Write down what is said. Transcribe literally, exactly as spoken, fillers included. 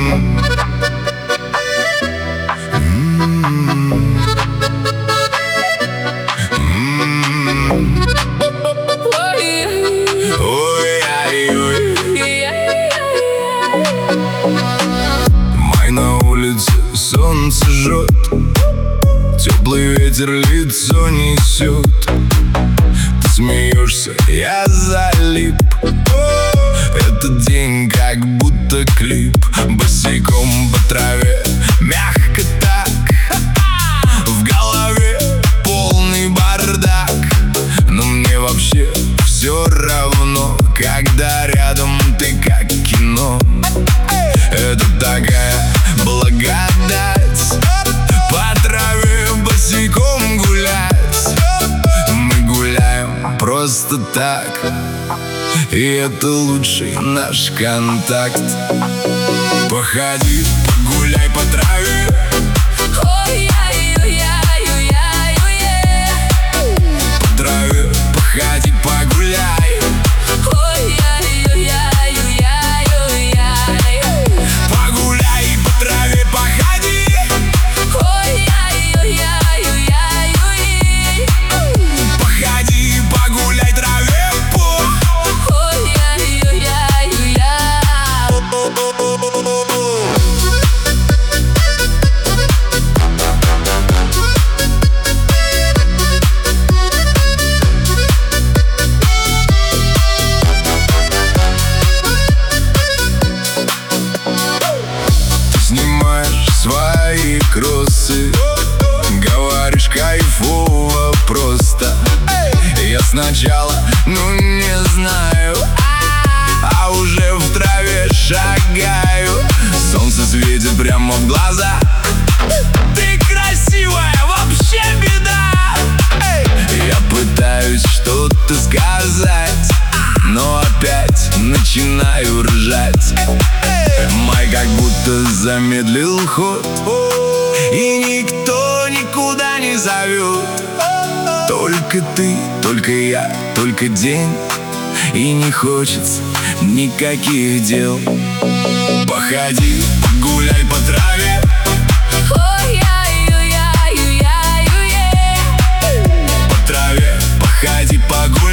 Май на улице, солнце жжет, теплый ветер лицо несет. Ты смеешься, я залип. Этот день как будто клип. Босиком по траве, мягко так. В голове полный бардак. Но мне вообще все равно, когда рядом ты как кино. Это такая благодать, по траве босиком гулять. Мы гуляем просто так, и это лучший наш контакт. Походи, погуляй по траве. По траве походи, погуляй. Погуляй по траве, походи. Походи, погуляй траве по. Свои кроссы, говоришь кайфово просто. Я сначала, ну не знаю, а уже в траве шагаю. Солнце светит прямо в глаза. Ты красивая, вообще беда. Я пытаюсь что-то сказать, но опять начинаю ржать. Май как будто замедлил ход, и никто никуда не зовет. Только ты, только я, только день, и не хочется никаких дел. Походи, гуляй по траве. По траве походи, погуляй.